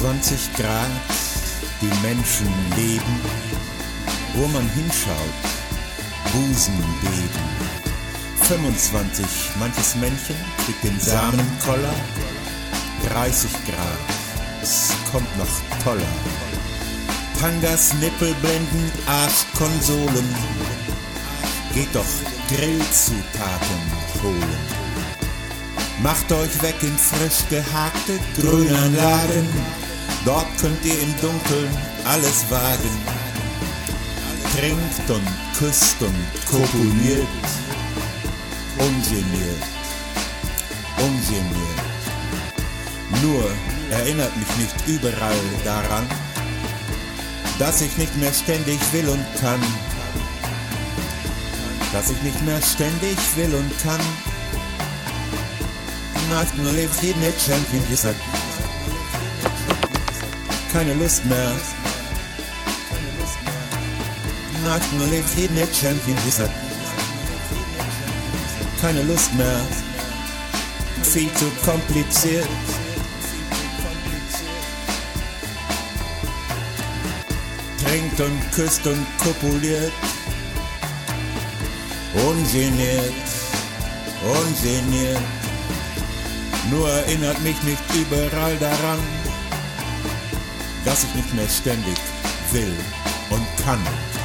20 Grad, die Menschen leben, wo man hinschaut, Busen beben. 25, manches Männchen kriegt den Samenkoller. 30 Grad, es kommt noch toller. Tangas, Nippelblenden, Arschkonsolen. Geht doch Grillzutaten holen. Macht euch weg in frisch gehakte Grünanlagen. Dort könnt ihr im Dunkeln alles wagen. Trinkt und küsst und kopuliert. Ungeniert, ungeniert. Nur erinnert mich nicht überall daran, dass ich nicht mehr ständig will und kann. Dass ich nicht mehr ständig will und kann. I've no live in a champion, he said. Keine Lust mehr. I've no live in a champion, he said. Keine Lust mehr. Viel zu kompliziert. Trinkt und küsst und kopuliert. Ungeniert, ungeniert. Nur erinnert mich nicht überall daran, dass ich nicht mehr ständig will und kann.